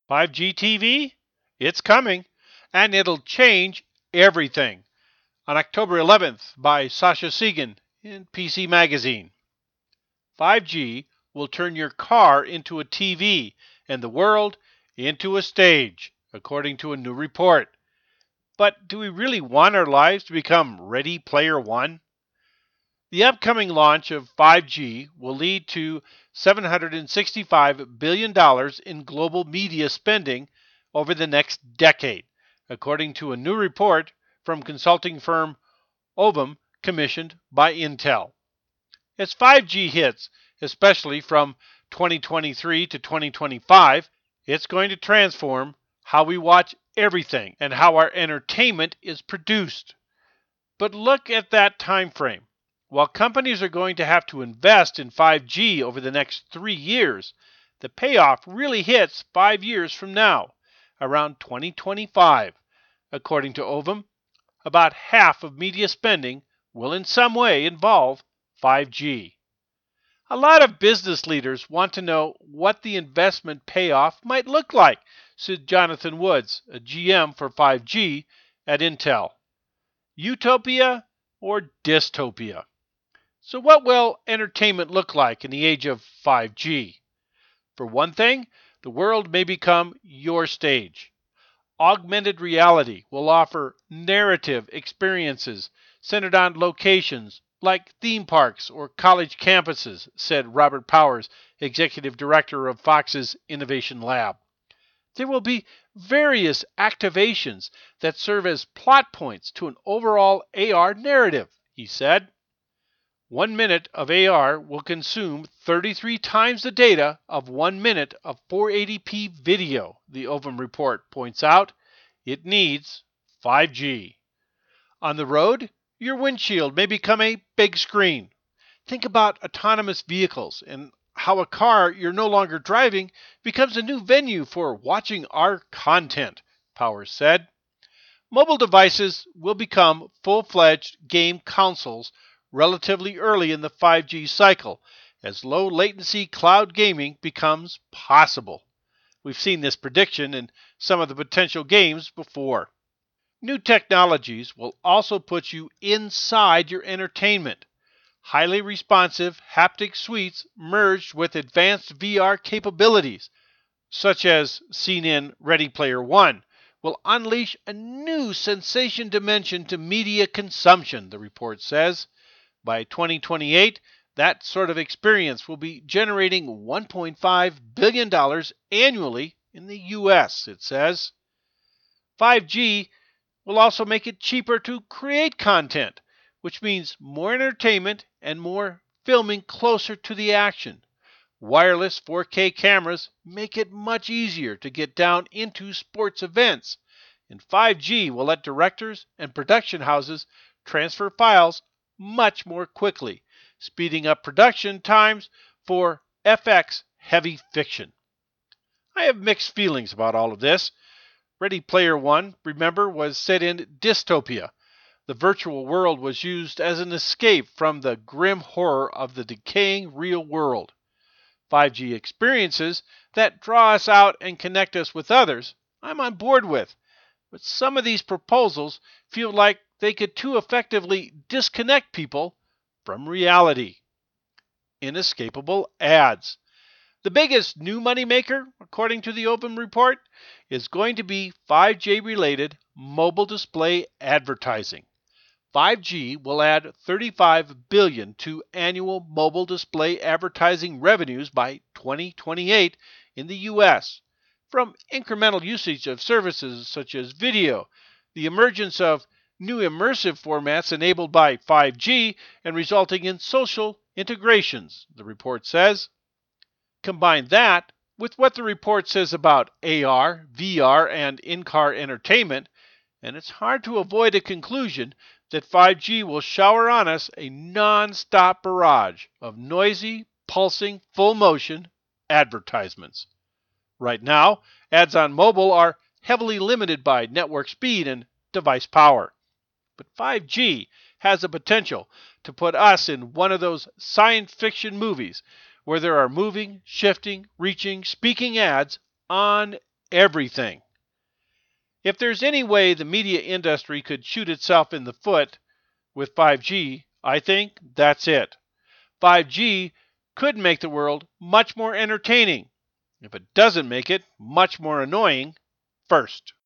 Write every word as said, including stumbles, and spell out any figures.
five G T V? It's coming, and it'll change everything. On October eleventh by Sasha Segan in P C Magazine. five G will turn your car into a T V and the world into a stage, according to a new report. But do we really want our lives to become Ready Player One? The upcoming launch of five G will lead to seven hundred sixty-five billion dollars in global media spending over the next decade, according to a new report from consulting firm Ovum commissioned by Intel. As five G hits, especially from twenty twenty-three to twenty twenty-five, it's going to transform how we watch everything and how our entertainment is produced. But look at that time frame. While companies are going to have to invest in five G over the next three years, the payoff really hits five years from now, around twenty twenty-five. According to Ovum, about half of media spending will in some way involve five G. A lot of business leaders want to know what the investment payoff might look like, said Jonathan Woods, a G M for five G at Intel. Utopia or dystopia? So what will entertainment look like in the age of five G? For one thing, the world may become your stage. Augmented reality will offer narrative experiences centered on locations like theme parks or college campuses, said Robert Powers, executive director of Fox's Innovation Lab. There will be various activations that serve as plot points to an overall A R narrative, he said. One minute of A R will consume thirty-three times the data of one minute of four eighty p video, the Ovum report points out. It needs five G. On the road, your windshield may become a big screen. Think about autonomous vehicles and how a car you're no longer driving becomes a new venue for watching our content, Powers said. Mobile devices will become full-fledged game consoles relatively early in the five G cycle as low-latency cloud gaming becomes possible. We've seen this prediction in some of the potential games before. New technologies will also put you inside your entertainment. Highly responsive haptic suites merged with advanced V R capabilities, such as seen in Ready Player One, will unleash a new sensation dimension to media consumption, the report says. By twenty twenty-eight, that sort of experience will be generating one point five billion dollars annually in the U S, it says. five G will also make it cheaper to create content, which means more entertainment and more filming closer to the action. Wireless four K cameras make it much easier to get down into sports events, and five G will let directors and production houses transfer files much more quickly, speeding up production times for F X heavy fiction. I have mixed feelings about all of this. Ready Player One, remember, was set in dystopia. The virtual world was used as an escape from the grim horror of the decaying real world. five G experiences that draw us out and connect us with others, I'm on board with. But some of these proposals feel like they could too effectively disconnect people from reality. Inescapable ads. The biggest new moneymaker, according to the Ovum report, is going to be five G-related mobile display advertising. five G will add thirty-five billion dollars to annual mobile display advertising revenues by twenty twenty-eight in the U S from incremental usage of services such as video, the emergence of new immersive formats enabled by five G and resulting in social integrations, the report says. Combine that with what the report says about A R, V R, and in-car entertainment, and it's hard to avoid a conclusion that five G will shower on us a non-stop barrage of noisy, pulsing, full-motion advertisements. Right now, ads on mobile are heavily limited by network speed and device power. But five G has the potential to put us in one of those science fiction movies where there are moving, shifting, reaching, speaking ads on everything. If there's any way the media industry could shoot itself in the foot with five G, I think that's it. five G could make the world much more entertaining. If it doesn't make it much more annoying, first.